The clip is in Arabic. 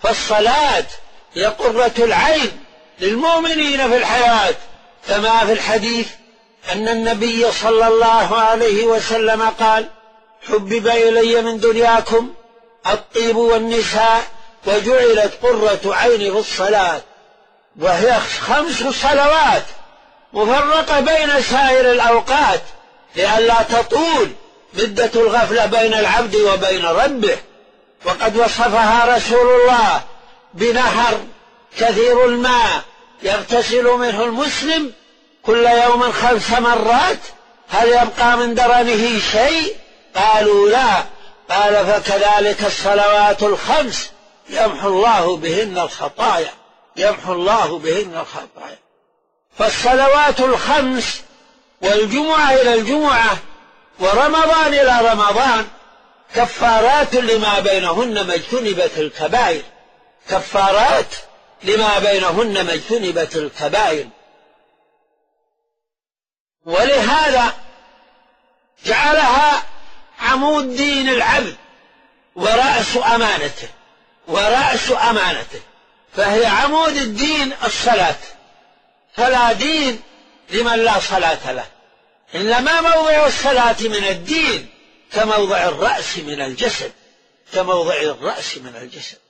والصلاة هي قرة العين للمؤمنين في الحياة، كما في الحديث أن النبي صلى الله عليه وسلم قال: حبب إلي من دنياكم الطيب والنساء وجعلت قرة عيني في الصلاة. وهي 5 صلوات مفرقة بين سائر الأوقات لئلا تطول مدة الغفلة بين العبد وبين ربه. وقد وصفها رسول الله بنهر كثير الماء يغتسل منه المسلم كل يوم 5 مرات، هل يبقى من درنه شيء؟ قالوا لا. قال: فكذلك الصلوات ال5 يمحو الله بهن الخطايا، يمحو الله بهن الخطايا. فالصلوات ال5 والجمعة إلى الجمعة ورمضان إلى رمضان كفارات لما بينهن ما اجتنبت الكبائر، كفارات لما بينهن ما اجتنبت الكبائر. ولهذا جعلها عمود دين العبد ورأس أمانته، ورأس أمانته، فهي عمود الدين الصلاة، فلا دين لمن لا صلاة له. إنما موضع الصلاة من الدين كموضع الرأس من الجسد، كموضع الرأس من الجسد.